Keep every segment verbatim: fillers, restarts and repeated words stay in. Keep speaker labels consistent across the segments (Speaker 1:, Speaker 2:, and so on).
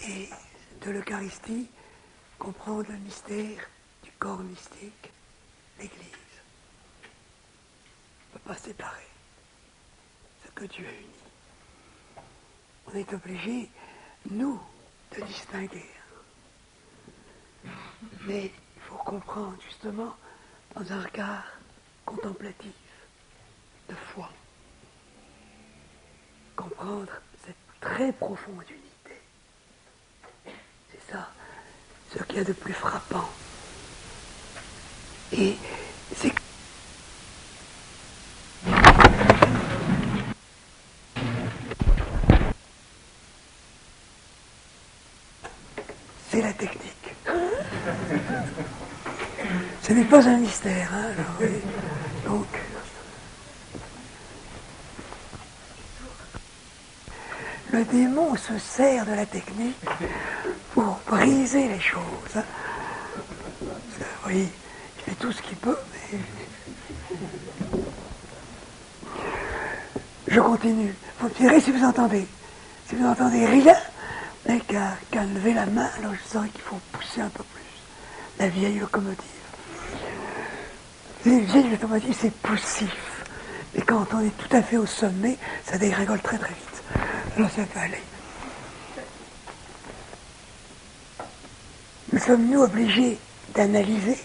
Speaker 1: et de l'Eucharistie, comprendre le mystère du corps mystique, l'Église. On ne peut pas séparer ce que Dieu a uni. On est obligé, nous, de distinguer. Mais il faut comprendre justement dans un regard contemplatif, de foi. Comprendre cette très profonde unité. C'est ça, ce qu'il y a de plus frappant. Et c'est c'est la technique. Ce n'est pas un mystère, hein, alors, oui. Donc, le démon se sert de la technique pour briser les choses. Hein. Oui, il fait tout ce qu'il peut, mais... Je continue. Vous me direz si vous entendez. Si vous n'entendez rien, mais qu'à, qu'à lever la main, alors je saurais qu'il faut pousser un peu plus. La vieille locomotive. Les vieilles locomotives, c'est poussif. Mais quand on est tout à fait au sommet, ça dégringole très très vite. Alors ça peut aller. Nous sommes-nous obligés d'analyser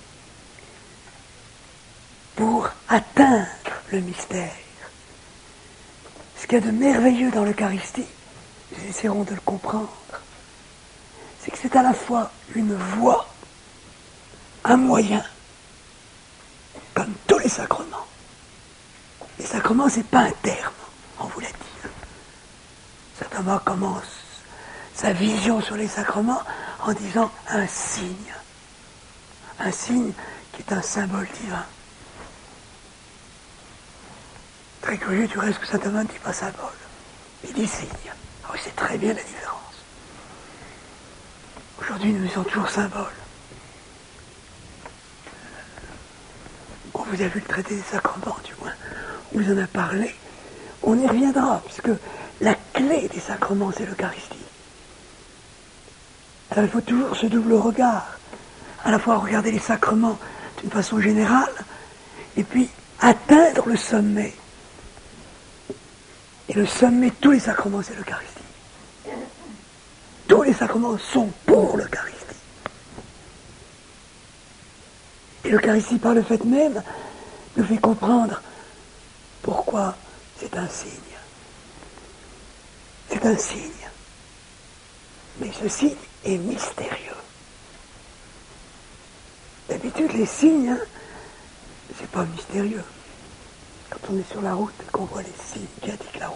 Speaker 1: pour atteindre le mystère? Ce qu'il y a de merveilleux dans l'Eucharistie, nous essaierons de le comprendre, c'est que c'est à la fois une voie, un moyen, comme tous les sacrements. Les sacrements, c'est pas un terme, on vous l'a dit. Saint Thomas commence sa vision sur les sacrements en disant un signe. Un signe qui est un symbole divin. Très curieux du reste que saint Thomas ne dit pas symbole. Il dit signe. Ah oui, c'est très bien la différence. Aujourd'hui, nous disons toujours symbole. On vous a vu le traité des sacrements, du moins. On vous en a parlé. On y reviendra, puisque la clé des sacrements, c'est l'Eucharistie. Alors il faut toujours ce double regard. À la fois regarder les sacrements d'une façon générale, et puis atteindre le sommet. Et le sommet de tous les sacrements, c'est l'Eucharistie. Tous les sacrements sont pour l'Eucharistie. Et l'Eucharistie, par le fait même, nous fait comprendre pourquoi c'est un signe. C'est un signe. Mais ce signe est mystérieux. D'habitude, les signes, hein, c'est pas mystérieux. Quand on est sur la route et qu'on voit les signes qui indiquent la route.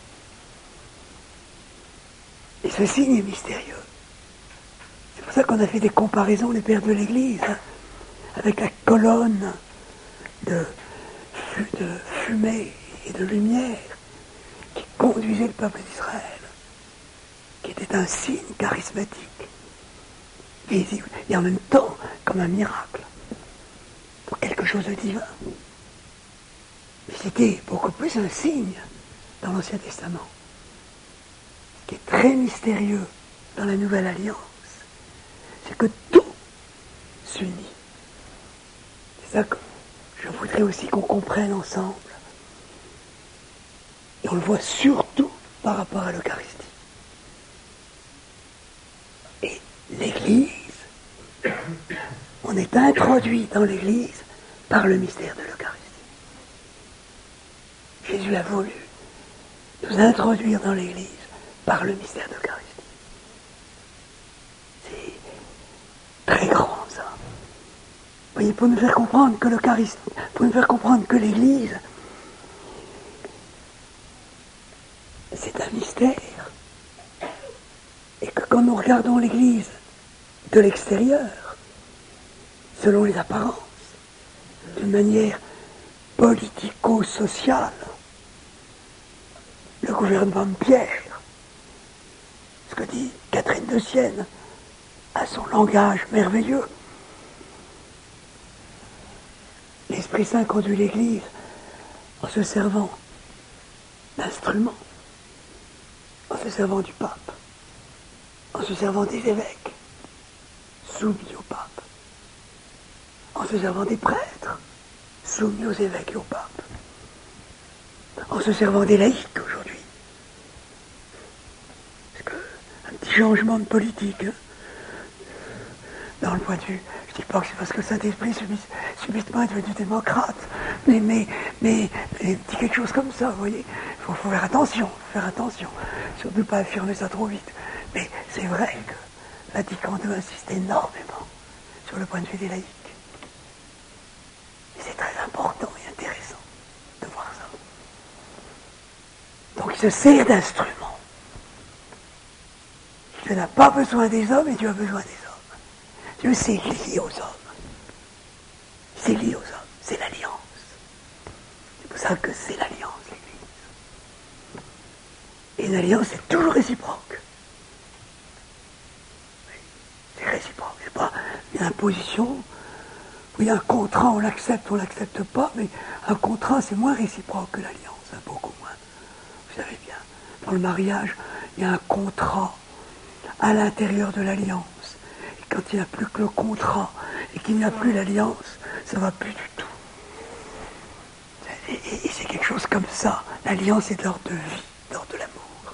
Speaker 1: Et ce signe est mystérieux. C'est pour ça qu'on a fait des comparaisons, les pères de l'Église, hein, avec la colonne de, de fumée et de lumière qui conduisait le peuple d'Israël, qui était un signe charismatique, visible, et en même temps comme un miracle, pour quelque chose de divin. Mais c'était beaucoup plus un signe dans l'Ancien Testament. Ce qui est très mystérieux dans la Nouvelle Alliance, c'est que tout s'unit. C'est ça que je voudrais aussi qu'on comprenne ensemble. Et on le voit surtout par rapport à l'Eucharistie. Et l'Église, on est introduit dans l'Église par le mystère de l'Eucharistie. Jésus a voulu nous introduire dans l'Église par le mystère de l'Eucharistie. C'est très grand, ça. Vous voyez, pour nous faire comprendre que l'Eucharistie, pour nous faire comprendre que l'Église, c'est un mystère. Et que quand nous regardons l'Église de l'extérieur, selon les apparences, d'une manière politico-sociale, le gouvernement de Pierre, ce que dit Catherine de Sienne, a son langage merveilleux. L'Esprit Saint conduit l'Église en se servant d'instruments, en se servant du pape, en se se servant des évêques, soumis au pape, en se servant des prêtres, soumis aux évêques et au pape, en se servant des laïcs aujourd'hui. Parce que, un petit changement de politique, hein, dans le point de vue, je ne dis pas que c'est parce que le Saint-Esprit subitement est devenu démocrate, mais, mais, mais, mais dit quelque chose comme ça, vous voyez. Il faut, faut faire attention, faut faire attention, surtout pas affirmer ça trop vite. Mais c'est vrai que Vatican deux insiste énormément sur le point de vue des laïcs. Et c'est très important et intéressant de voir ça. Donc il se sert d'instruments. Dieu n'a pas besoin des hommes et Dieu a besoin des hommes. Dieu s'est lié aux hommes. C'est lié aux hommes. C'est l'alliance. C'est pour ça que c'est l'alliance, l'Église. Et une alliance, c'est toujours réciproque. Oui, c'est réciproque. C'est pas une imposition. Oui, un contrat, on l'accepte, on l'accepte pas, mais un contrat, c'est moins réciproque que l'alliance, hein, beaucoup moins. Vous savez bien, dans le mariage, il y a un contrat à l'intérieur de l'alliance. Quand il n'y a plus que le contrat et qu'il n'y a plus l'alliance, ça ne va plus du tout. Et, et, et c'est quelque chose comme ça. L'alliance est de l'ordre de vie, de l'ordre de l'amour.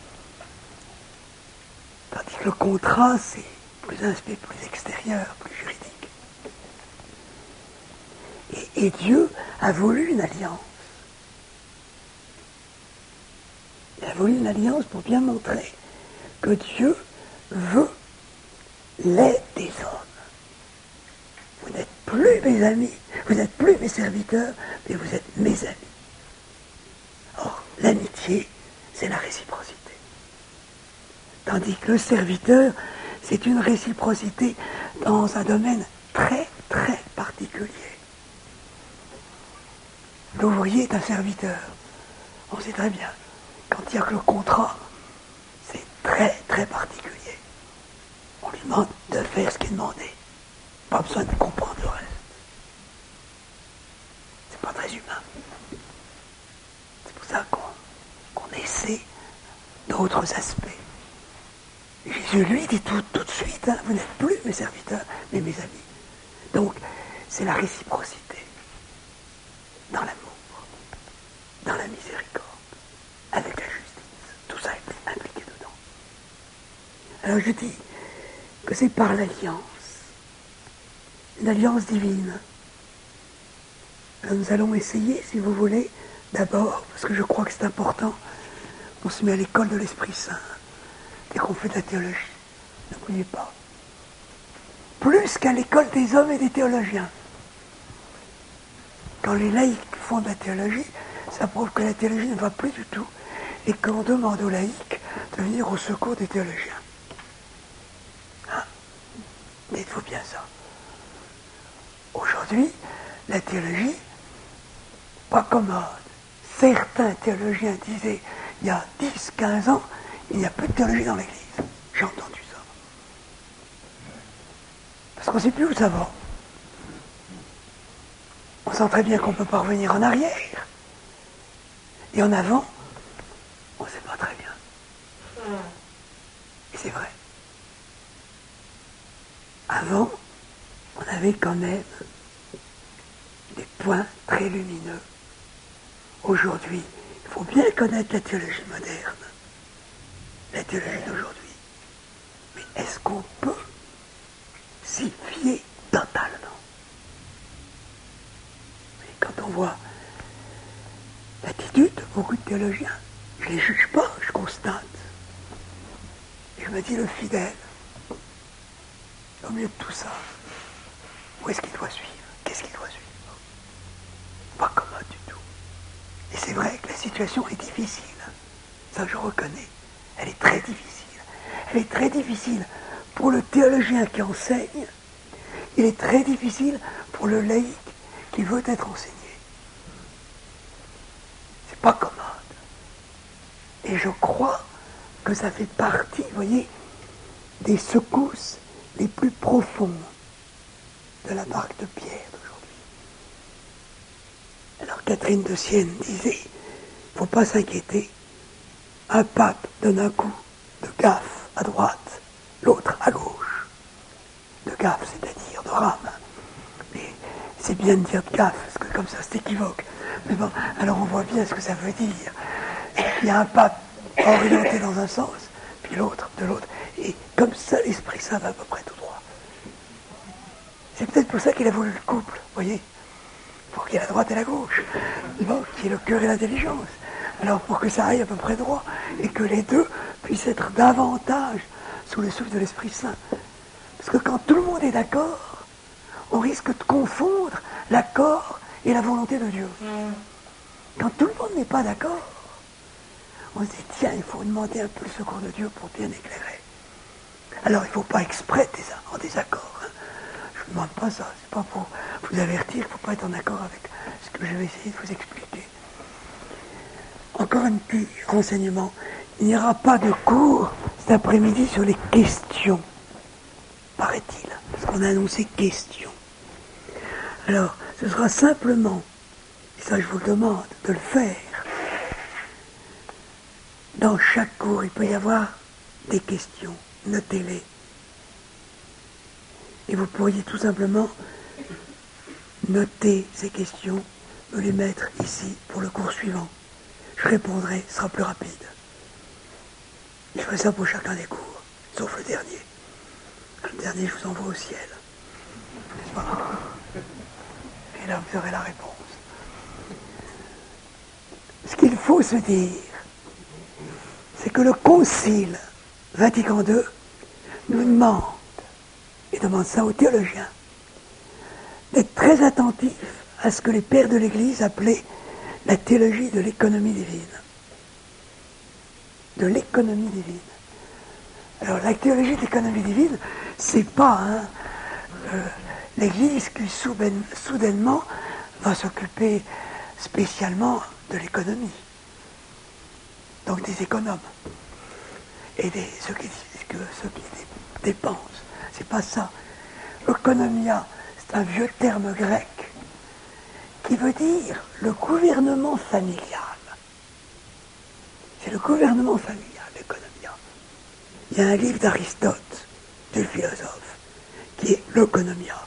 Speaker 1: Tandis que le contrat, c'est plus un aspect plus extérieur, plus juridique. Et, et Dieu a voulu une alliance. Il a voulu une alliance pour bien montrer que Dieu veut l'aide des hommes. Vous n'êtes plus mes amis, vous n'êtes plus mes serviteurs, mais vous êtes mes amis. Or, l'amitié, c'est la réciprocité. Tandis que le serviteur, c'est une réciprocité dans un domaine très, très particulier. L'ouvrier est un serviteur. On sait très bien, quand il n'y a que le contrat, c'est très, très particulier. On lui demande de faire ce qui est demandé. Pas besoin de comprendre le reste. C'est pas très humain. C'est pour ça qu'on, qu'on essaie d'autres aspects. Et Jésus, lui, dit tout, tout de suite, hein, vous n'êtes plus mes serviteurs, mais mes amis. Donc, c'est la réciprocité. Dans l'amour, dans la miséricorde, avec la justice. Tout ça est impliqué dedans. Alors je dis que c'est par l'alliance, une alliance divine. Alors nous allons essayer, si vous voulez, d'abord, parce que je crois que c'est important, on se met à l'école de l'Esprit Saint, dès qu'on fait de la théologie. N'oubliez pas. Plus qu'à l'école des hommes et des théologiens. Quand les laïcs font de la théologie, ça prouve que la théologie ne va plus du tout et qu'on demande aux laïcs de venir au secours des théologiens. Hein? Dites-vous bien ça. Aujourd'hui, la théologie, pas commode. Certains théologiens disaient, il y a dix, quinze ans, il n'y a plus de théologie dans l'Église. J'ai entendu ça. Parce qu'on ne sait plus où ça va. On sent très bien qu'on ne peut pas revenir en arrière. Et en avant, on ne sait pas très bien. Et c'est vrai. Avant, on avait quand même des points très lumineux. Aujourd'hui, il faut bien connaître la théologie moderne, la théologie d'aujourd'hui. Mais est-ce qu'on peut s'y fier totalement? Et quand on voit l'attitude de beaucoup de théologiens, je ne les juge pas, je constate. Et je me dis, le fidèle, au milieu de tout ça, où est-ce qu'il doit suivre? Qu'est-ce qu'il doit suivre? Pas commode du tout. Et c'est vrai que la situation est difficile. Ça, je reconnais. Elle est très difficile. Elle est très difficile pour le théologien qui enseigne. Il est très difficile pour le laïc qui veut être enseigné. C'est pas commode. Et je crois que ça fait partie, vous voyez, des secousses les plus profondes de la marque de Pierre d'aujourd'hui. Alors Catherine de Sienne disait, il ne faut pas s'inquiéter, un pape donne un coup de gaffe à droite, l'autre à gauche. De gaffe, c'est-à-dire de rame. Mais c'est bien de dire de gaffe, parce que comme ça c'est équivoque. Mais bon, alors on voit bien ce que ça veut dire. Il y a un pape orienté dans un sens, puis l'autre de l'autre. Et comme ça, l'Esprit Saint va à peu près tout droit. C'est peut-être pour ça qu'il a voulu le couple, vous voyez, pour qu'il y ait la droite et la gauche, bon, qu'il y ait le cœur et l'intelligence. Alors pour que ça aille à peu près droit, et que les deux puissent être davantage sous le souffle de l'Esprit Saint. Parce que quand tout le monde est d'accord, on risque de confondre l'accord et la volonté de Dieu. Quand tout le monde n'est pas d'accord, on se dit, tiens, il faut demander un peu le secours de Dieu pour bien éclairer. Alors il ne faut pas exprès être en désaccord. Hein. Je ne demande pas ça, c'est pas pour vous avertir, il ne faut pas être en accord avec ce que je vais essayer de vous expliquer. Encore un petit renseignement. Il n'y aura pas de cours cet après-midi sur les questions, paraît-il, parce qu'on a annoncé questions. Alors, ce sera simplement, et ça je vous le demande de le faire, dans chaque cours, il peut y avoir des questions, notez-les. Et vous pourriez tout simplement noter ces questions, me les mettre ici pour le cours suivant. Je répondrai, ce sera plus rapide. Je ferai ça pour chacun des cours, sauf le dernier. Le dernier, je vous envoie au ciel. N'est-ce pas ? Et là, vous aurez la réponse. Ce qu'il faut se dire, c'est que le Concile Vatican deux nous demande, et demande ça aux théologiens, d'être très attentifs à ce que les pères de l'Église appelaient la théologie de l'économie divine. De l'économie divine. Alors la théologie de l'économie divine, c'est pas hein, euh, l'Église qui soudain, soudainement va s'occuper spécialement de l'économie. Donc des économes. Et des, ceux, qui, ceux qui dépensent. C'est pas ça. Economia, c'est un vieux terme grec qui veut dire le gouvernement familial. C'est le gouvernement familial, l'économia. Il y a un livre d'Aristote, du philosophe, qui est l'Economia.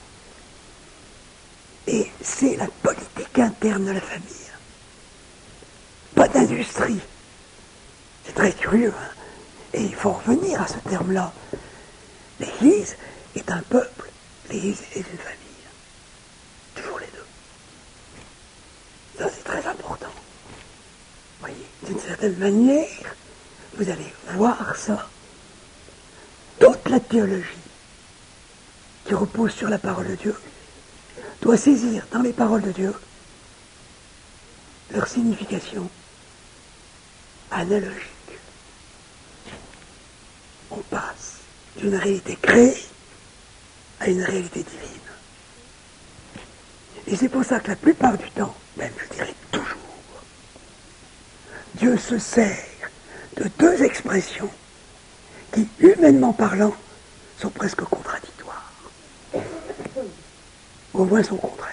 Speaker 1: Et c'est la politique interne de la famille. Pas d'industrie. C'est très curieux, hein. Et il faut revenir à ce terme-là. L'Église est un peuple, l'Église est une famille. Toujours les deux. Ça, c'est très important. Vous voyez, d'une certaine manière, vous allez voir ça. Toute la théologie qui repose sur la parole de Dieu doit saisir dans les paroles de Dieu leur signification analogique. On passe d'une réalité créée à une réalité divine. Et c'est pour ça que la plupart du temps, même je dirais toujours, Dieu se sert de deux expressions qui, humainement parlant, sont presque contradictoires. Au moins sont contraires.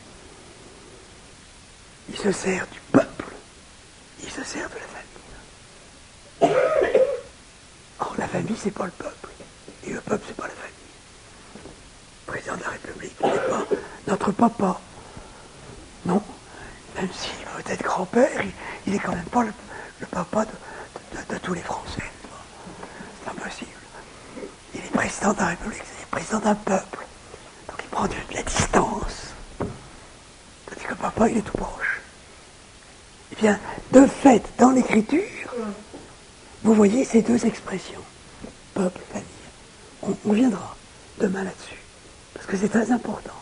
Speaker 1: Il se sert du peuple, il se sert de la famille. Or, la famille, c'est pas le peuple. Et le peuple, c'est pas la famille. Le président de la République n'est pas notre papa. Non. Même s'il veut être grand-père, il, il est quand même pas le, le papa de, de, de, de tous les Français. C'est impossible. Il est président de la République, c'est le président d'un peuple. Donc il prend de la distance. Tandis que papa, il est tout proche. Eh bien, de fait, dans l'écriture, vous voyez ces deux expressions, peuple, famille. On, on viendra demain là-dessus, parce que c'est très important.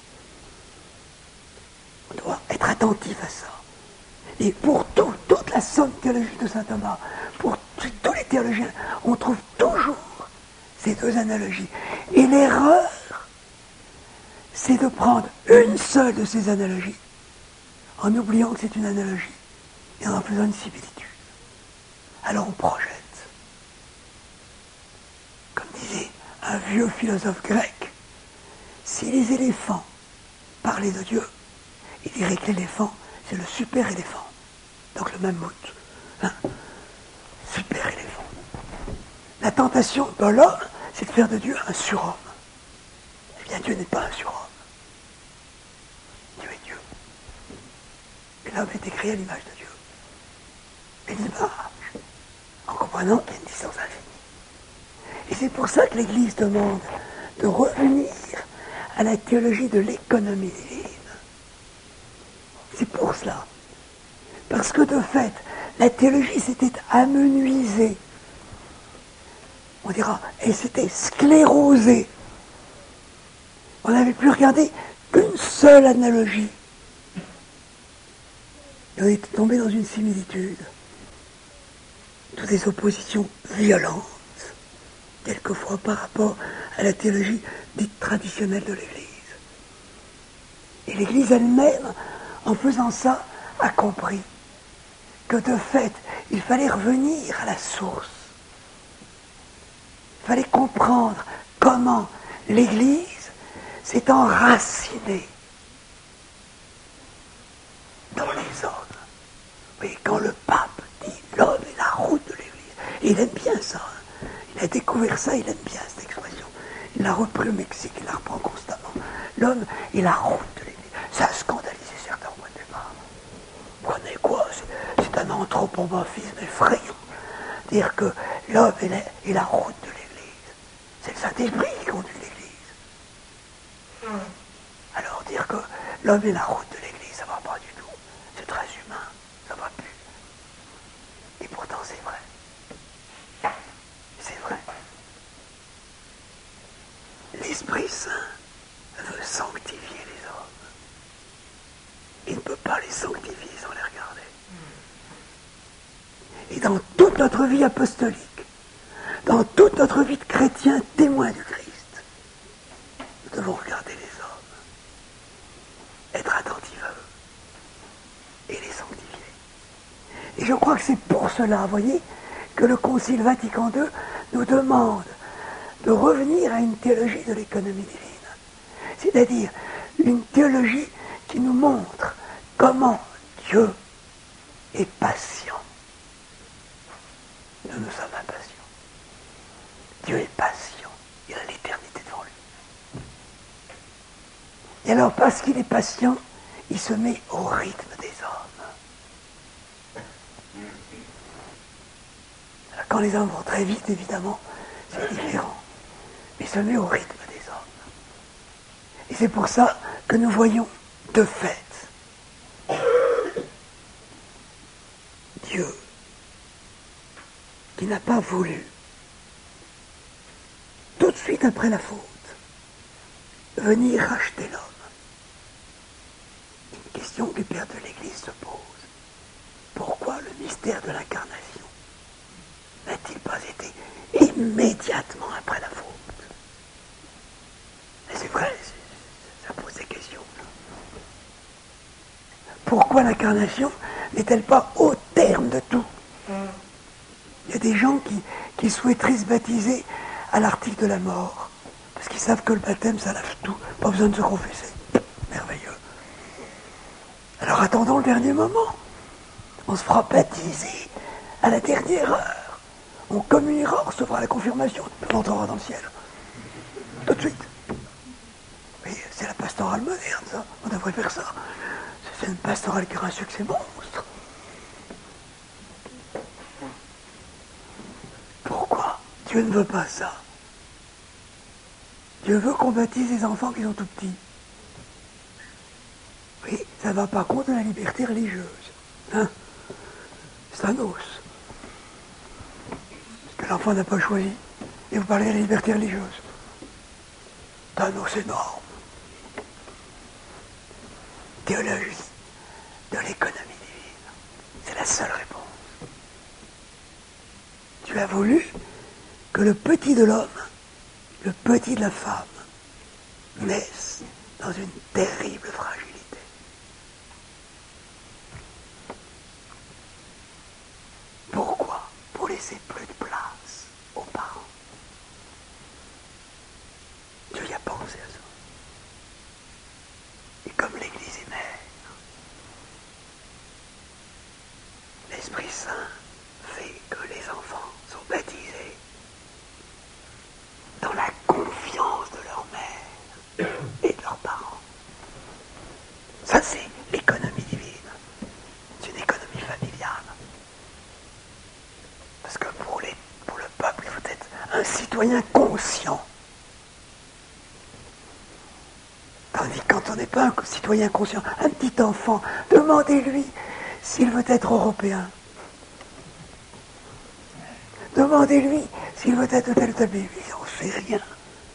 Speaker 1: On doit être attentif à ça. Et pour tout, toute la somme théologique de saint Thomas, pour tous les théologiens, on trouve toujours ces deux analogies. Et l'erreur, c'est de prendre une seule de ces analogies, en oubliant que c'est une analogie, et en en faisant une similitude. Alors on projette. Comme disait un vieux philosophe grec, si les éléphants parlaient de Dieu, il dirait que l'éléphant, c'est le super-éléphant. Donc le mammouth. Hein? Super-éléphant. La tentation de l'homme, c'est de faire de Dieu un surhomme. Eh bien, Dieu n'est pas un surhomme. Dieu est Dieu. Et l'homme a été créé à l'image de Dieu. Et l'image, en comprenant qu'il y a une distance infinie. Et c'est pour ça que l'Église demande de revenir à la théologie de l'économie divine. C'est pour cela. Parce que de fait, la théologie s'était amenuisée. On dira, elle s'était sclérosée. On n'avait plus regardé qu'une seule analogie. Et on était tombé dans une similitude. Toutes des oppositions violentes, quelquefois par rapport à la théologie dite traditionnelle de l'Église. Et l'Église elle-même, en faisant ça, a compris que de fait, il fallait revenir à la source. Il fallait comprendre comment l'Église s'est enracinée dans les hommes. Oui, quand le pape dit l'homme est la route de l'Église, et il aime bien ça. Hein. Il a découvert ça, il aime bien cette expression. Il l'a repris au Mexique, il la reprend constamment. L'homme est la route de l'Église. Ça a scandalisé certains au point de départ. Vous connaissez quoi? C'est, c'est un anthropomorphisme effrayant. Dire que l'homme est la, est la route de l'Église. C'est le Saint-Esprit qui conduit l'Église. Mm. Alors dire que l'homme est la route de l'Église, ça ne va pas du tout. C'est très humain, ça ne va plus. Et pourtant c'est vrai. C'est vrai. L'Esprit Saint veut sanctifier les hommes. Il ne peut pas les sanctifier sans les regarder. Et dans toute notre vie apostolique, dans toute notre vie de chrétien témoin du Christ, nous devons regarder les hommes, être attentifs à eux et les sanctifier. Et je crois que c'est pour cela, vous voyez, que le Concile Vatican deux nous demande de revenir à une théologie de l'économie divine. C'est-à-dire une théologie qui nous montre comment Dieu est patient. Nous, nous sommes impatients. Dieu est patient. Il a l'éternité devant lui. Et alors, parce qu'il est patient, il se met au rythme des hommes. Alors, quand les hommes vont très vite, évidemment, c'est différent. Mais il se met au rythme des hommes. Et c'est pour ça que nous voyons, de fait, Dieu qui n'a pas voulu, tout de suite après la faute, venir racheter l'homme. Une question que les pères de l'Église se posent. Pourquoi le mystère de l'incarnation n'a-t-il pas été immédiatement après la faute? Et c'est vrai, c'est, ça pose des questions. Pourquoi l'incarnation n'est-elle pas au terme de tout? Il y a des gens qui, qui souhaiteraient se baptiser à l'article de la mort, parce qu'ils savent que le baptême, ça lave tout, pas besoin de se confesser. Merveilleux. Alors attendons le dernier moment. On se fera baptiser à la dernière heure. On communiera, on recevra la confirmation, on entrera dans le ciel. Tout de suite. Mais c'est la pastorale moderne, ça. On devrait faire ça. C'est une pastorale qui aura un succès monstre. Pourquoi Dieu ne veut pas ça. Dieu veut qu'on baptise les enfants qui sont tout petits. Oui, ça ne va pas contre la liberté religieuse. Hein? C'est un os. Parce que l'enfant n'a pas choisi. Et vous parlez de la liberté religieuse. C'est un os énorme. Théologie de l'économie divine. C'est la seule réponse. Dieu a voulu que le petit de l'homme, le petit de la femme, naisse dans une terrible fragilité. Pourquoi? Pour laisser plus de place aux parents. Dieu y a pensé à ça. Et comme l'Église est mère, l'Esprit Saint fait que les enfants sont baptisés dans un citoyen conscient. Tandis que quand on n'est pas un citoyen conscient, un petit enfant, demandez-lui s'il veut être européen. Demandez-lui s'il veut être tel ou tel pays. On ne sait rien.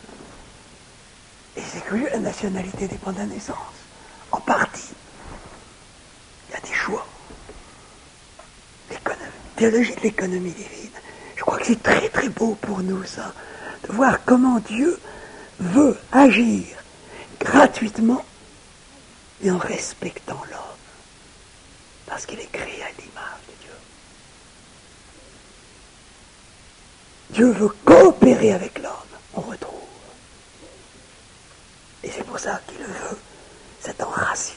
Speaker 1: Et c'est que la nationalité dépend de la naissance. En partie. Il y a des choix. L'économie, théologie de l'économie divine. Je crois que c'est très très beau pour nous ça, de voir comment Dieu veut agir gratuitement et en respectant l'homme. Parce qu'il est créé à l'image de Dieu. Dieu veut coopérer avec l'homme, on retrouve. Et c'est pour ça qu'il veut cet enracinement.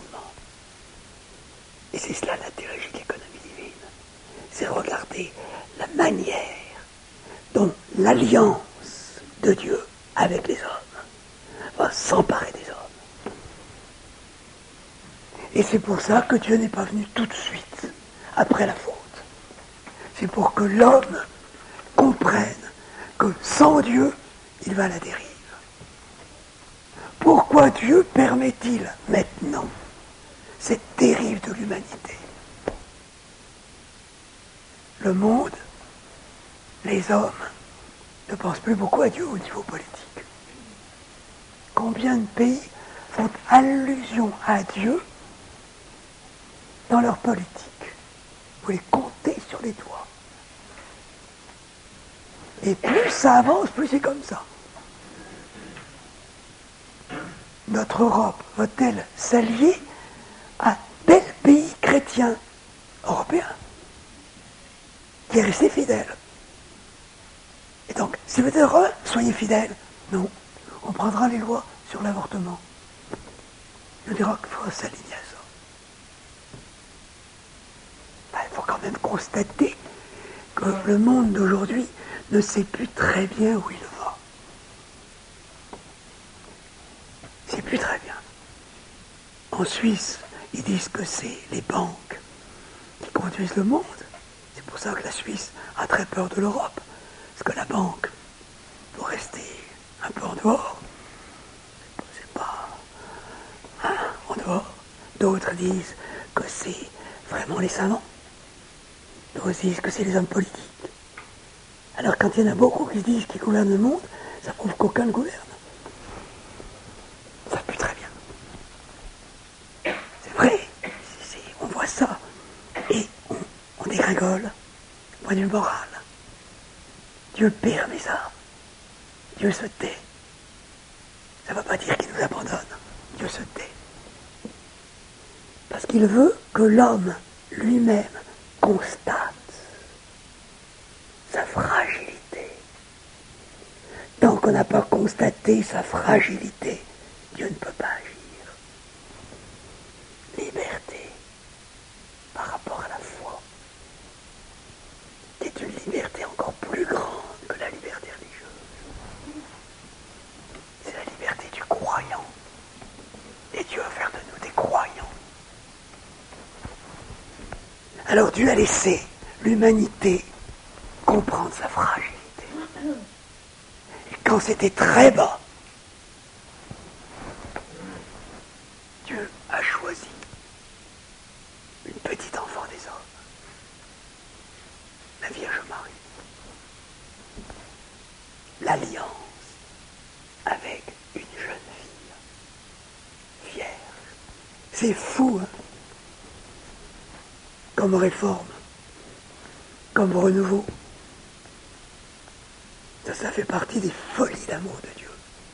Speaker 1: Et c'est cela la théologie de l'économie divine. C'est regarder la manière dont l'alliance de Dieu avec les hommes va s'emparer des hommes. Et c'est pour ça que Dieu n'est pas venu tout de suite après la faute. C'est pour que l'homme comprenne que sans Dieu, il va à la dérive. Pourquoi Dieu permet-il maintenant cette dérive de l'humanité? Le monde, les hommes, ne pensent plus beaucoup à Dieu au niveau politique. Combien de pays font allusion à Dieu dans leur politique? Vous les comptez sur les doigts. Et plus ça avance, plus c'est comme ça. Notre Europe va-t-elle s'allier à tel pays chrétien européen qui est resté fidèle? Et donc, si vous êtes heureux, soyez fidèles. Non, on prendra les lois sur l'avortement. On dira qu'il faut s'aligner à ça. Ben, il faut quand même constater que le monde d'aujourd'hui ne sait plus très bien où il va. Il ne sait plus très bien. En Suisse, ils disent que c'est les banques qui conduisent le monde. C'est pour ça que la Suisse a très peur de l'Europe. Parce que la banque doit rester un peu en dehors. C'est pas... Hein, en dehors. D'autres disent que c'est vraiment les savants. D'autres disent que c'est les hommes politiques. Alors quand il y en a beaucoup qui disent qu'ils gouvernent le monde, ça prouve qu'aucun ne gouverne. Ça pue très bien. C'est vrai, c'est, on voit ça. Et on, on dégringole, point de vue moral. Dieu permet ça. Dieu se tait. Ça ne veut pas dire qu'il nous abandonne. Dieu se tait. Parce qu'il veut que l'homme lui-même constate sa fragilité. Tant qu'on n'a pas constaté sa fragilité, Dieu ne peut pas agir. Liberté par rapport à la foi. C'est une liberté encore plus grande que la liberté religieuse. C'est la liberté du croyant. Et Dieu veut faire de nous des croyants. Alors Dieu a laissé l'humanité comprendre sa fragilité. Et quand c'était très bas, Dieu a choisi une petite enfant des hommes, la Vierge Marie. L'alliance avec une jeune fille vierge. C'est fou, hein? Comme réforme, comme renouveau. Ça, ça fait partie des folies d'amour de Dieu.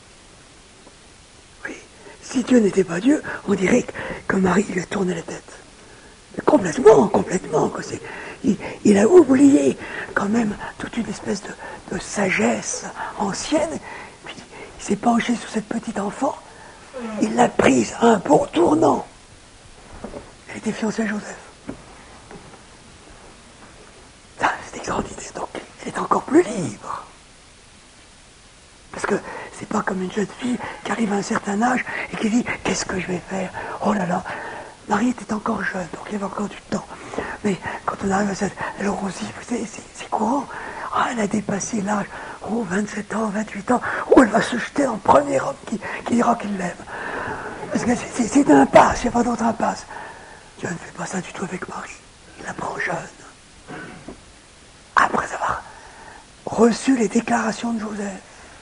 Speaker 1: Oui, si Dieu n'était pas Dieu, on dirait que, que Marie lui a tourné la tête. Mais complètement, complètement. Que c'est, il, il a oublié quand même toute une espèce de, de sagesse ancienne. Puis il s'est penché sur cette petite enfant. Il l'a prise à un bon tournant. Elle était fiancée à Joseph. Ça, c'est extraordinaire. Donc, elle est encore plus libre. Parce que c'est pas comme une jeune fille qui arrive à un certain âge et qui dit « Qu'est-ce que je vais faire ?» Oh là là, Marie était encore jeune, donc il y avait encore du temps. Mais quand on arrive à cette... Alors on se dit, c'est, c'est, c'est courant. Ah, elle a dépassé l'âge, oh, vingt-sept ans, vingt-huit ans, oh, elle va se jeter en premier homme qui, qui dira qu'il l'aime. Parce que c'est, c'est une impasse, il n'y a pas d'autre impasse. Dieu ne fait pas ça du tout avec Marie. Il la prend jeune. Après avoir reçu les déclarations de Joseph.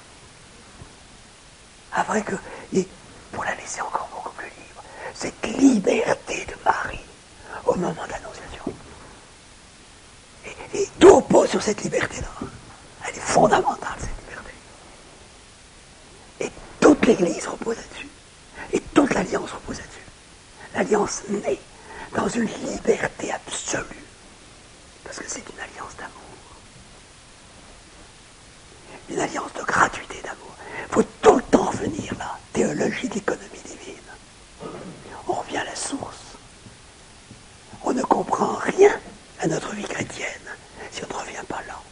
Speaker 1: Après que, et pour la laisser encore beaucoup plus libre, cette liberté de Marie au moment de l'Annonciation. Et, et tout repose sur cette liberté-là. Elle est fondamentale, cette liberté. Et toute l'Église repose là-dessus. Et toute l'Alliance repose là-dessus. L'Alliance naît dans une liberté absolue. Parce que c'est une alliance d'amour. Une alliance de gratuité d'amour. Il faut tout le temps venir là. Théologie de l'économie divine. On revient à la source. On ne comprend rien à notre vie chrétienne si on ne revient pas là.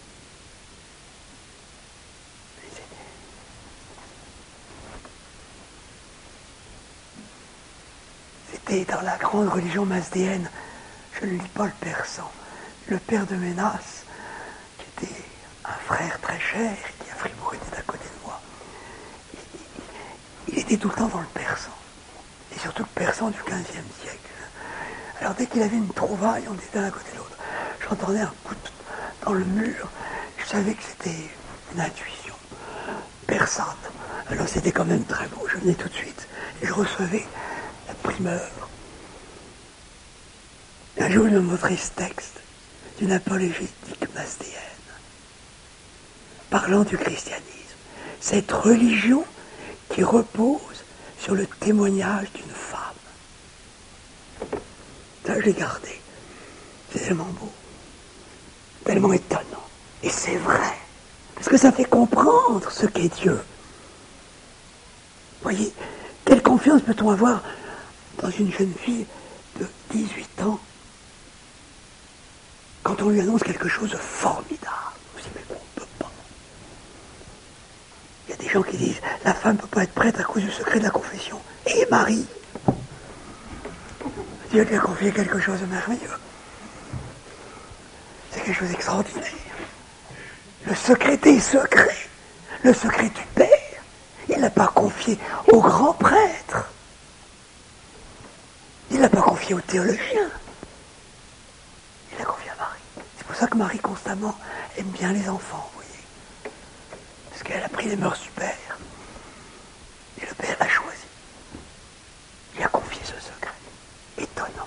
Speaker 1: C'était dans la grande religion masdéenne, je ne lis pas le persan, le père de Ménas, qui était un frère très cher, qui à Fribourg était à côté de moi, il, il était tout le temps dans le persan, et surtout le persan du quinzième siècle. Alors dès qu'il avait une trouvaille, on était l'un à côté de l'autre. J'entendais un coup de, dans le mur, je savais que c'était une intuition persane. Alors c'était quand même très beau, je venais tout de suite, et je recevais la primeur. Un jour, il me montrait ce texte d'une apologétique masdéenne, parlant du christianisme. Cette religion qui repose sur le témoignage d'une femme. Ça, je l'ai gardé. C'est tellement beau, tellement étonnant. Et c'est vrai, parce que ça fait comprendre ce qu'est Dieu. Voyez, quelle confiance peut-on avoir dans une jeune fille de dix-huit ans quand on lui annonce quelque chose de formidable? On se dit, mais on ne peut pas. Il y a des gens qui disent, la femme ne peut pas être prête à cause du secret de la confession. Et Marie, Dieu lui a confié quelque chose de merveilleux. C'est quelque chose d'extraordinaire. Le secret des secrets, le secret du Père, il ne l'a pas confié au grand prêtre. Il ne l'a pas confié au théologien. Il l'a confié à Marie. C'est pour ça que Marie, constamment, aime bien les enfants, vous voyez. Parce qu'elle a pris les mœurs du Père. Et le Père l'a choisi. Il a confié ce secret. Étonnant.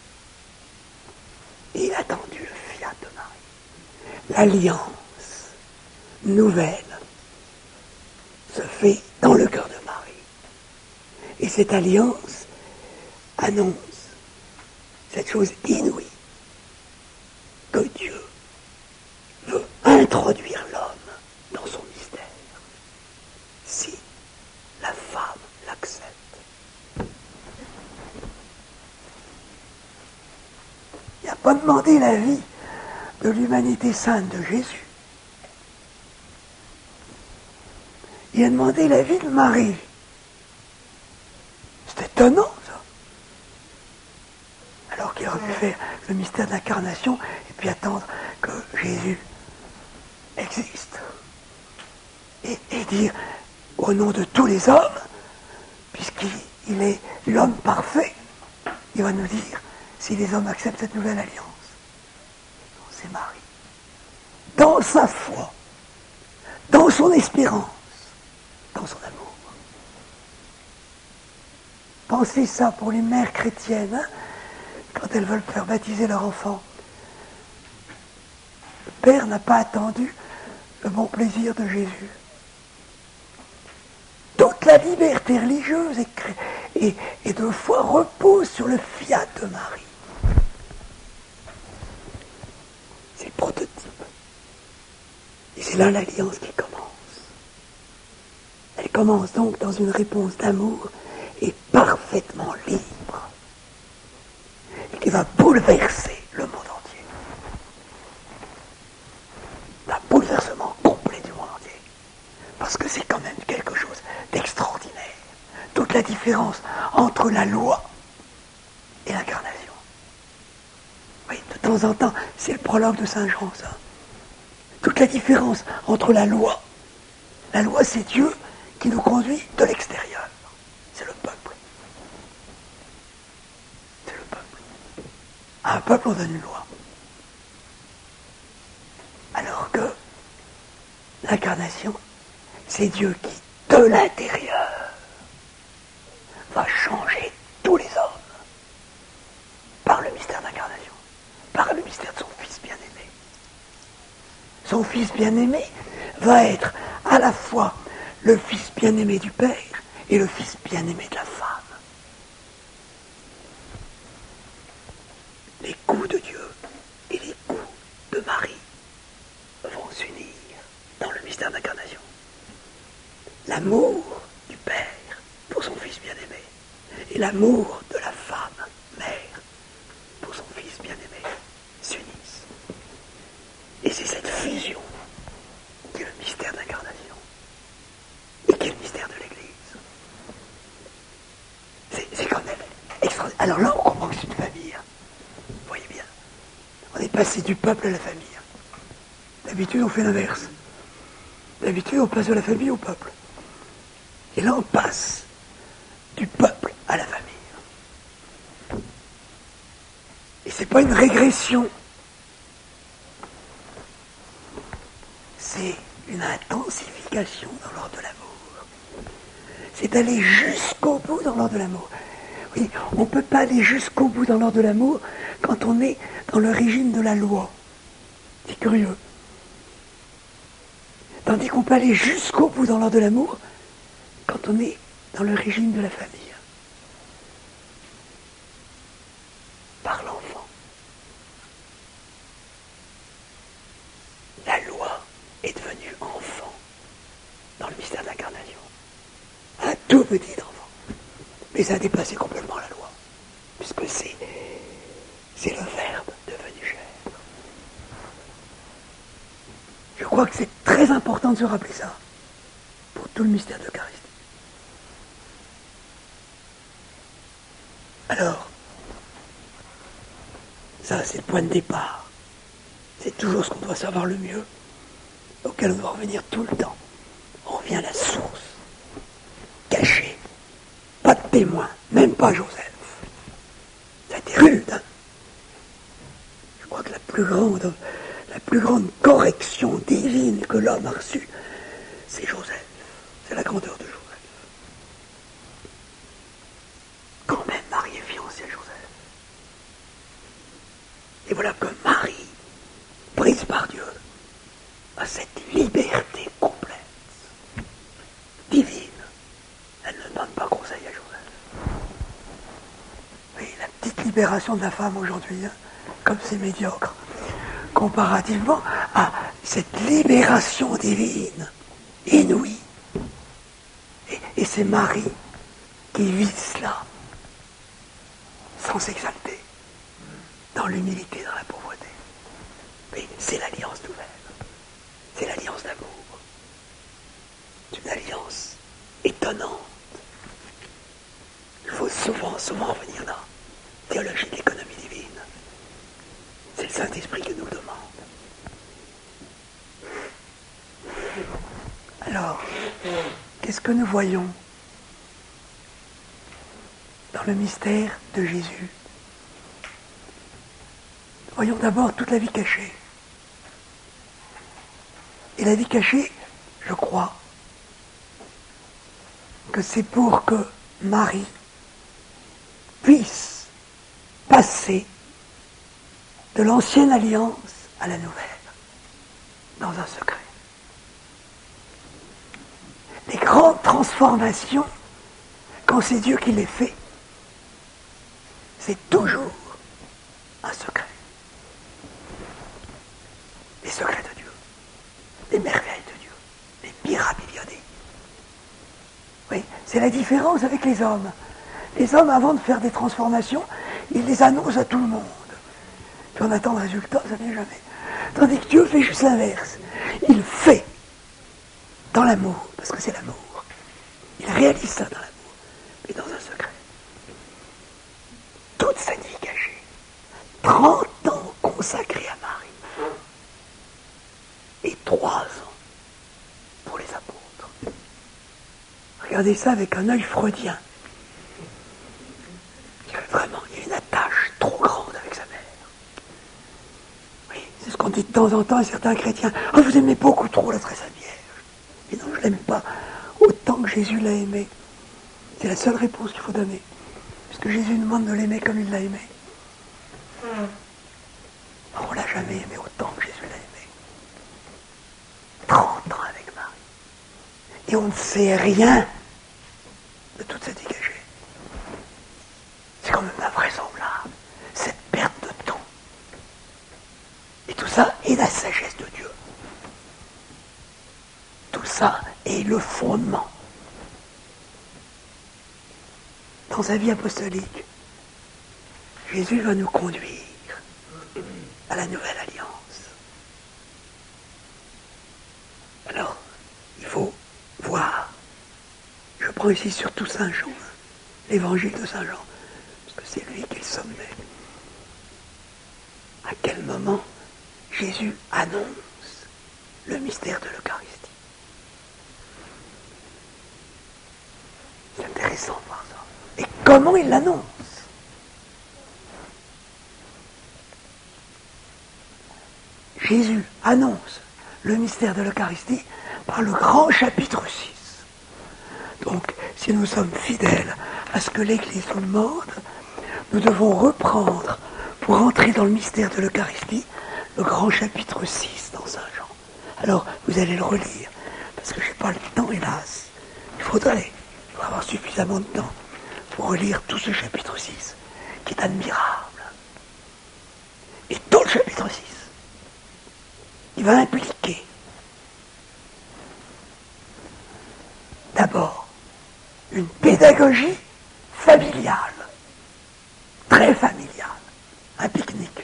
Speaker 1: Et il a tendu le fiat de Marie. L'alliance nouvelle se fait dans le cœur de Marie. Et cette alliance annonce cette chose inouïe que Dieu veut introduire l'homme dans son mystère si la femme l'accepte. Il n'a pas demandé la vie de l'humanité sainte de Jésus. Il a demandé la vie de Marie. C'est étonnant, ça. Alors qu'il aurait pu faire le mystère de l'incarnation et puis attendre que Jésus existe. Et, et dire, au nom de tous les hommes, puisqu'il est l'homme parfait, il va nous dire si les hommes acceptent cette nouvelle alliance. C'est Marie. Dans sa foi, dans son espérance, dans son amour. Pensez ça pour les mères chrétiennes, hein, quand elles veulent faire baptiser leur enfant. Le Père n'a pas attendu le bon plaisir de Jésus. Toute la liberté religieuse et, et, et de foi repose sur le fiat de Marie. C'est le prototype. Et c'est là l'alliance qui commence. Elle commence donc dans une réponse d'amour et parfaitement libre, et qui va bouleverser le monde entier. Un bouleversement complet du monde entier. Parce que c'est quand même quelque chose d'extraordinaire. Toute la différence entre la loi et l'incarnation. Oui, de temps en temps, c'est le prologue de Saint Jean, ça. toute la différence entre la loi. La loi, c'est Dieu qui nous conduit de l'extérieur. C'est le peuple. C'est le peuple. À un peuple, on donne une loi. Alors que l'incarnation, c'est Dieu qui, de l'intérieur, va changer tous les hommes par le mystère d'incarnation, par le mystère de son Fils bien-aimé. Son Fils bien-aimé va être à la fois le Fils bien-aimé du Père et le Fils bien-aimé de la femme. Les coups de Dieu et les coups de Marie vont s'unir dans le mystère d'incarnation. L'amour du Père pour son Fils bien-aimé et l'amour de la femme, mère, pour son Fils bien-aimé s'unissent. Et c'est cette fusion qui est le mystère d'incarnation et qui est le mystère de l'Église. C'est, c'est quand même extraordinaire. Alors là, on comprend que c'est une famille. Hein. Vous voyez bien. On est passé du peuple à la famille. D'habitude, on fait l'inverse. D'habitude, on passe de la famille au peuple. Et là, on passe du peuple à la famille. Et c'est pas une régression. C'est une intensification dans l'ordre de l'amour. C'est d'aller jusqu'au bout dans l'ordre de l'amour. Oui, on ne peut pas aller jusqu'au bout dans l'ordre de l'amour quand on est dans le régime de la loi. C'est curieux. Tandis qu'on peut aller jusqu'au bout dans l'ordre de l'amour quand on est dans le régime de la famille. Par l'enfant. La loi est devenue enfant dans le mystère de l'incarnation. Un tout petit enfant. Mais ça a dépassé complètement la loi. Puisque c'est, c'est le Verbe devenu chair. Je crois que c'est très important de se rappeler ça pour tout le mystère de l'Eucharistie. Alors, ça c'est le point de départ. C'est toujours ce qu'on doit savoir le mieux, auquel on doit revenir tout le temps. On revient à la source, cachée, pas de témoin, même pas Joseph. Ça a été rude, hein. Je crois que la plus grande, la plus grande correction divine que l'homme a reçue, c'est Joseph. C'est la grandeur de Joseph. Quand même, Marie est fiancée à Joseph. Et voilà que Marie, prise par Dieu, a cette liberté complète, divine. Elle ne demande pas conseil à Joseph. Oui, la petite libération de la femme aujourd'hui, hein, comme c'est médiocre, comparativement à cette libération divine, inouïe. Et, et c'est Marie qui vit cela, sans s'exalter, dans l'humilité, dans la pauvreté. Mais c'est l'alliance nouvelle. C'est l'alliance d'amour. C'est une alliance étonnante. Il faut souvent, souvent revenir dans la théologie de l'économie divine. C'est le Saint-Esprit qui nous le demande. Alors, qu'est-ce que nous voyons dans le mystère de Jésus? Voyons d'abord toute la vie cachée. Et la vie cachée, je crois, que c'est pour que Marie puisse passer de l'ancienne alliance à la nouvelle, dans un secret. Les grandes transformations, quand c'est Dieu qui les fait, c'est toujours un secret. Les secrets de Dieu, les merveilles de Dieu, les mirabilioni. Oui, c'est la différence avec les hommes. Les hommes, avant de faire des transformations, ils les annoncent à tout le monde. Puis on attend le résultat, ça vient jamais. Tandis que Dieu fait juste l'inverse. Il fait dans l'amour, parce que c'est l'amour. Il réalise ça dans l'amour, mais dans un secret. Toute sa vie cachée. trente ans consacrés à Marie. Et regardez ça avec un œil freudien. Vraiment, il y a une attache trop grande avec sa mère. Oui, c'est ce qu'on dit de temps en temps à certains chrétiens. « Ah, vous aimez beaucoup trop la très sainte Vierge. » Et non, je ne l'aime pas autant que Jésus l'a aimé. C'est la seule réponse qu'il faut donner. Puisque Jésus nous demande de l'aimer comme il l'a aimé. On ne l'a jamais aimé autant que Jésus l'a aimé. trente ans avec Marie. Et on ne sait rien de toute cette dégagée. C'est quand même invraisemblable, cette perte de temps. Et tout ça est la sagesse de Dieu. Tout ça est le fondement. Dans sa vie apostolique, Jésus va nous conduire à la nouvelle alliance. Alors, il faut voir. Je prends ici surtout Saint Jean, l'évangile de Saint Jean, parce que c'est lui qui est le sommet. À quel moment Jésus annonce le mystère de l'Eucharistie. C'est intéressant de voir ça. Et comment il l'annonce? Jésus annonce le mystère de l'Eucharistie par le grand chapitre six. Donc, si nous sommes fidèles à ce que l'Église nous demande, nous devons reprendre, pour entrer dans le mystère de l'Eucharistie, le grand chapitre six dans Saint Jean. Alors, vous allez le relire, parce que je n'ai pas le temps, hélas. Il faudrait, il faut avoir suffisamment de temps pour relire tout ce chapitre six, qui est admirable. Et tout le chapitre six, il va impliquer d'abord une pédagogie familiale, très familiale, un pique-nique.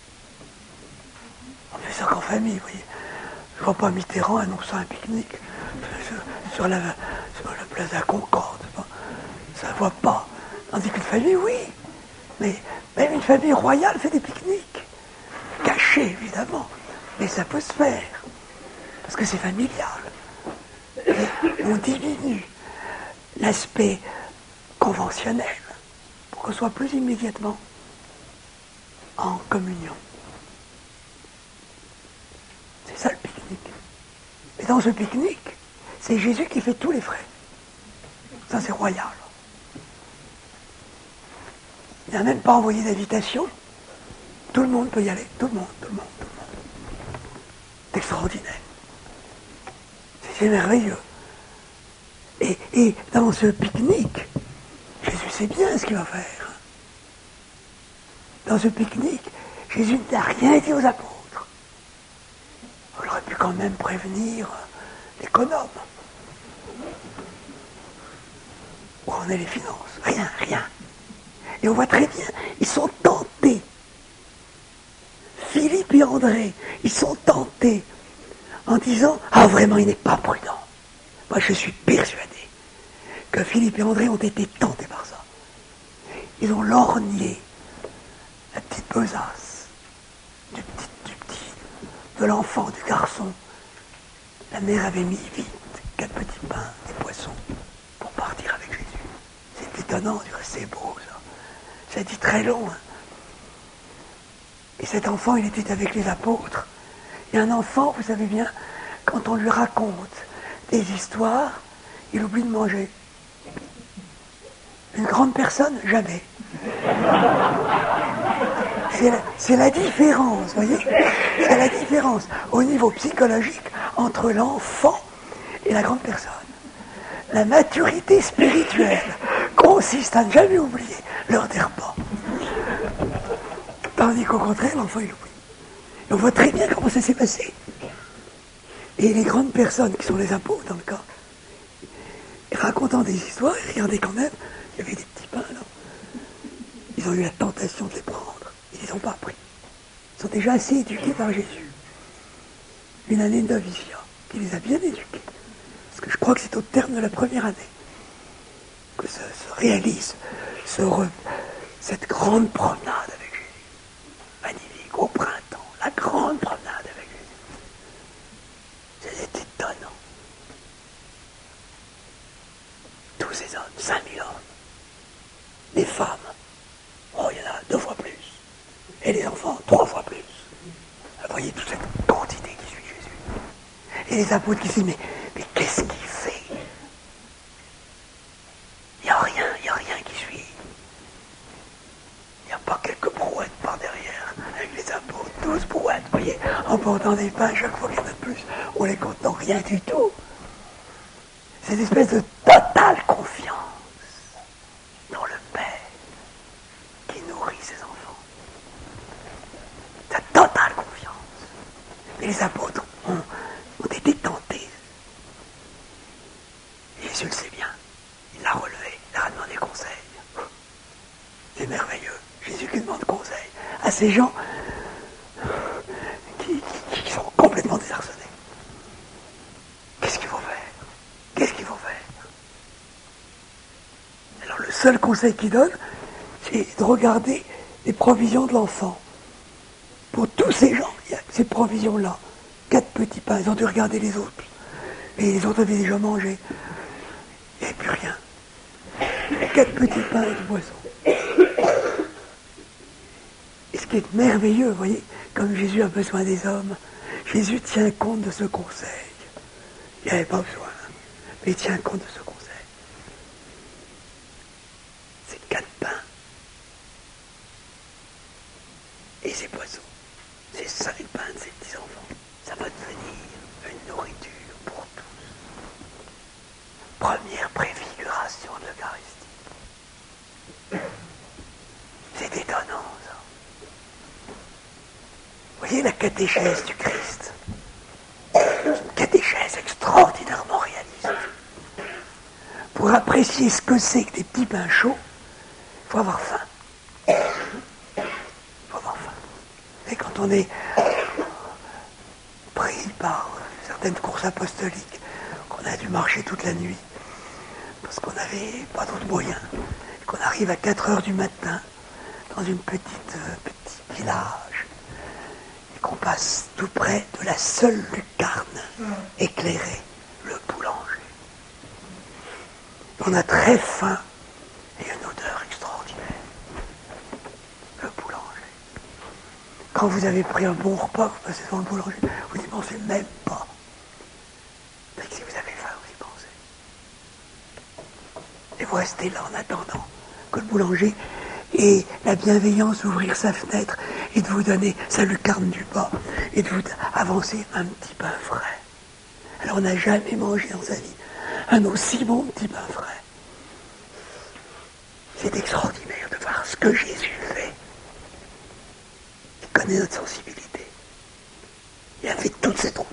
Speaker 1: On fait ça qu'en famille, vous voyez. Je ne vois pas Mitterrand annonçant un pique-nique sur, sur, la, sur la place de la Concorde. Ça ne voit pas. Tandis qu'une famille, oui. Mais même une famille royale fait des pique-niques. Cachés, évidemment. Mais ça peut se faire. Parce que c'est familial. Et on diminue l'aspect conventionnel pour qu'on soit plus immédiatement en communion. C'est ça le pique-nique. Et dans ce pique-nique, c'est Jésus qui fait tous les frais. Ça, c'est royal. Il n'a même pas envoyé d'invitation. Tout le monde peut y aller. Tout le monde, tout le monde, tout le monde. C'est extraordinaire. C'est merveilleux. Et, et dans ce pique-nique, Jésus sait bien ce qu'il va faire. Dans ce pique-nique, Jésus n'a rien dit aux apôtres. Il aurait pu quand même prévenir l'économe. Où en est les finances? Rien, rien. Et on voit très bien, ils sont tentés. Philippe et André, ils sont tentés en disant « Ah, vraiment, il n'est pas prudent. » Moi, je suis persuadé que Philippe et André ont été tentés par ça. Ils ont lorgné la petite besace du petit, du petit, de l'enfant, du garçon. La mère avait mis vite quatre petits pains et poissons pour partir avec Jésus. C'est étonnant, c'est beau ça. Ça dit très long. Hein. Et cet enfant, il était avec les apôtres. Et un enfant, vous savez bien, quand on lui raconte des histoires, il oublie de manger. Une grande personne, jamais. C'est la, c'est la différence, vous voyez? C'est la différence au niveau psychologique entre l'enfant et la grande personne. La maturité spirituelle consiste à ne jamais oublier l'heure des repas. Tandis qu'au contraire, l'enfant, il oublie. Et on voit très bien comment ça s'est passé. Et les grandes personnes, qui sont les apôtres dans le cas, racontant des histoires, et regardez quand même, il y avait des petits pains là. Ils ont eu la tentation de les prendre. Ils ne les ont pas pris. Ils sont déjà assez éduqués par Jésus. Une année de noviciat, qui les a bien éduqués. Parce que je crois que c'est au terme de la première année que se, se réalise ce re, cette grande promenade avec Jésus. Magnifique, au printemps, la grande promenade avec Jésus. C'était étonnant. les apôtres qui se disent, mais, mais qu'est-ce qu'il fait? Il n'y a rien, il n'y a rien qui suit. Il n'y a pas quelques brouettes par derrière, avec les apôtres, douze brouettes, vous voyez, en portant des pains, chaque fois qu'il y en a de plus, on les compte, non, rien du tout. C'est une espèce de totale confiance dans le Père qui nourrit ses enfants. C'est totale confiance. Et les apôtres ont, ont été tentés. Jésus le sait bien. Il l'a relevé, il leur a demandé conseil. C'est merveilleux. Jésus qui demande conseil à ces gens qui, qui, qui sont complètement désarçonnés. Qu'est-ce qu'il faut faire? Qu'est-ce qu'il faut faire? Alors le seul conseil qu'il donne, c'est de regarder les provisions de l'enfant. Pour tous ces gens, il y a ces provisions-là. Quatre petits pains, ils ont dû regarder les autres. Et les autres avaient déjà mangé. Il n'y avait plus rien. Quatre petits pains et du poisson. Et ce qui est merveilleux, vous voyez, comme Jésus a besoin des hommes, Jésus tient compte de ce conseil. Il n'y avait pas besoin, mais il tient compte de ce conseil. C'est quatre pains et ces poissons. C'est cinq pains de ces petits enfants. Ça va devenir une nourriture pour tous. Première préfiguration de l'Eucharistie. C'est étonnant, ça. Vous voyez la catéchèse du Christ. Une catéchèse extraordinairement réaliste. Pour apprécier ce que c'est que des petits pains chauds, il faut avoir faim. Il faut avoir faim. Et quand on est pris par certaines courses apostoliques, qu'on a dû marcher toute la nuit, parce qu'on n'avait pas d'autres moyens, et qu'on arrive à quatre heures du matin dans une petite, euh, petit village, et qu'on passe tout près de la seule lucarne éclairée, le boulanger. On a très faim et une odeur extraordinaire. Le boulanger. Quand vous avez pris un bon repas, vous passez dans le boulanger, vous n'y pensez même pas. Mais si vous avez faim, vous y pensez. Et vous restez là en attendant que le boulanger ait la bienveillance d'ouvrir sa fenêtre et de vous donner sa lucarne du bas et de vous avancer un petit pain frais. Alors on n'a jamais mangé dans sa vie un aussi bon petit pain frais. C'est extraordinaire de voir ce que Jésus fait. Il connaît notre sensibilité. Il a fait toutes ses troupes.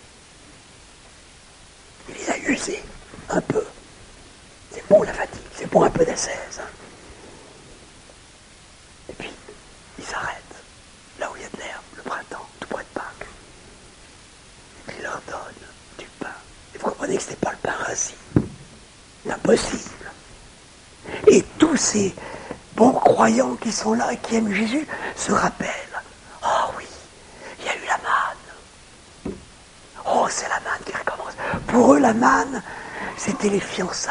Speaker 1: Il les a usées un peu. C'est bon la fatigue, c'est bon un peu d'ascèse. Hein. Et puis, il s'arrête, là où il y a de l'herbe, le printemps, tout près de Pâques. Et puis il leur donne du pain. Et vous comprenez que ce n'est pas le pain rassis. C'est impossible. Et tous ces bons croyants qui sont là et qui aiment Jésus se rappellent. Oh oui, il y a eu la manne. Oh, c'est la manne qui recommence. Pour eux, la manne, c'était les fiançailles.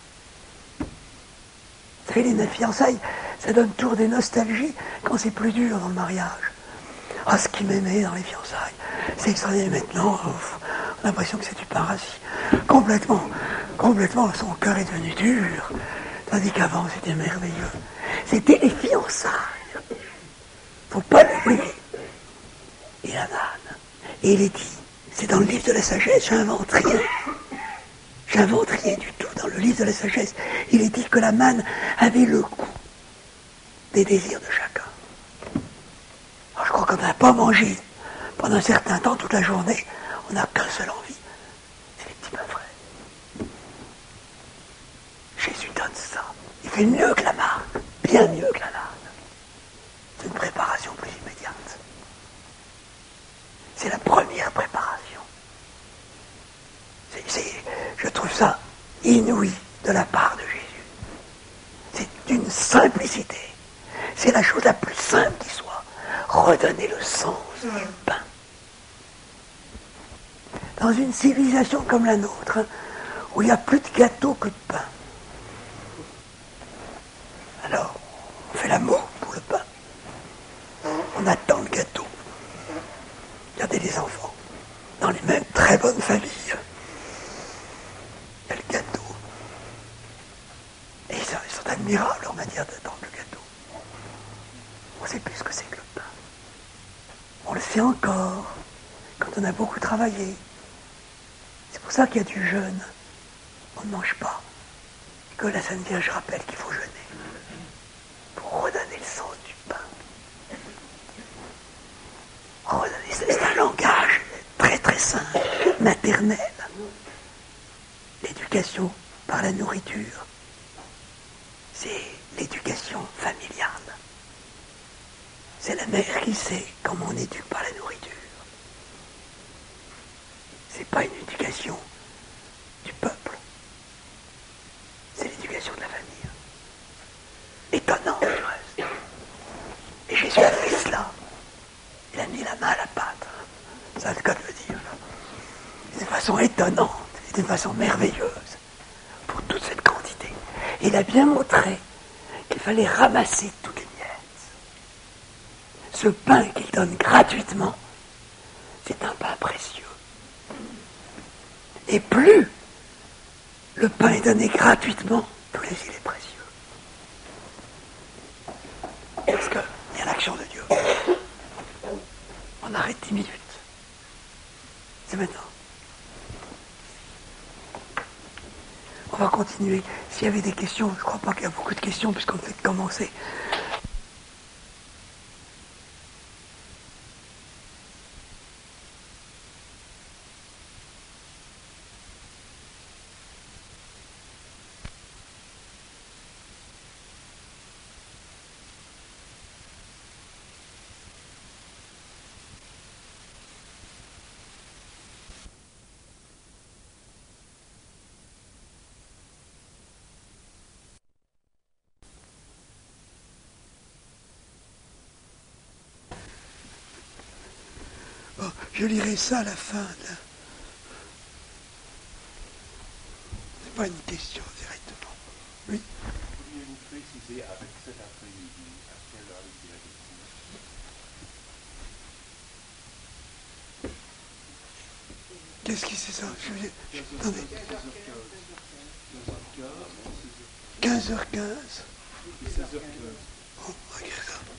Speaker 1: Vous savez, les fiançailles, ça donne toujours des nostalgies quand c'est plus dur dans le mariage. Ah, ce qui m'aimait dans les fiançailles, c'est extraordinaire. Maintenant, on a l'impression que c'est du pain rassis. Complètement, complètement, son cœur est devenu dur. Tandis qu'avant, c'était merveilleux. C'était les fiançailles. Faut pas l'oublier. Et la manne. Et il est dit, c'est dans le livre de la sagesse, j'invente rien. J'invente rien du tout dans le livre de la sagesse. Il est dit que la manne avait le goût des désirs de chacun. Alors je crois qu'on n'a pas mangé pendant un certain temps, toute la journée, on n'a qu'un seul envie. C'est les petits pains frais. Jésus donne ça. Il fait mieux que la marque, bien mieux que la marque. C'est une préparation plus immédiate. C'est la première préparation. C'est, c'est, je trouve ça inouï de la part de Jésus. C'est d'une simplicité. C'est la chose la plus simple qui soit. Redonner le sens du pain. Dans une civilisation comme la nôtre, hein, où il n'y a plus de gâteau que de pain. Alors, on fait l'amour pour le pain. On attend le gâteau. Regardez les enfants, dans les mêmes très bonnes familles, c'est encore quand on a beaucoup travaillé. C'est pour ça qu'il y a du jeûne. On ne mange pas. Et que la Sainte Vierge rappelle qu'il faut jeûner pour redonner le sens du pain. Redonner, c'est un langage très très simple, maternel. L'éducation par la nourriture, c'est l'éducation familiale. C'est la mère qui sait comment on éduque par la nourriture. C'est pas une éducation du peuple. C'est l'éducation de la famille. Étonnant, du reste. Et Jésus a fait cela. Il a mis la main à la pâte. Ça a le cas de le dire. D'une façon étonnante et d'une façon merveilleuse. Pour toute cette quantité. Et il a bien montré qu'il fallait ramasser toutes les miettes. Ce pain qu'il donne gratuitement, c'est un pain précieux. Et plus le pain est donné gratuitement, plus il est précieux. Parce qu'il y a l'action de Dieu. On arrête dix minutes. C'est maintenant. On va continuer. S'il y avait des questions, je ne crois pas qu'il y a beaucoup de questions puisqu'on fait que commencer. Bon, je lirai ça à la fin. Là. C'est pas une question directement. Oui.
Speaker 2: Pourriez-vous préciser avec cet après-midi à quelle heure il y a des cours?
Speaker 1: Qu'est-ce qui c'est ça? Je... Attendez. quinze heures quinze.
Speaker 2: seize heures quinze.
Speaker 1: Oh, regarde ça.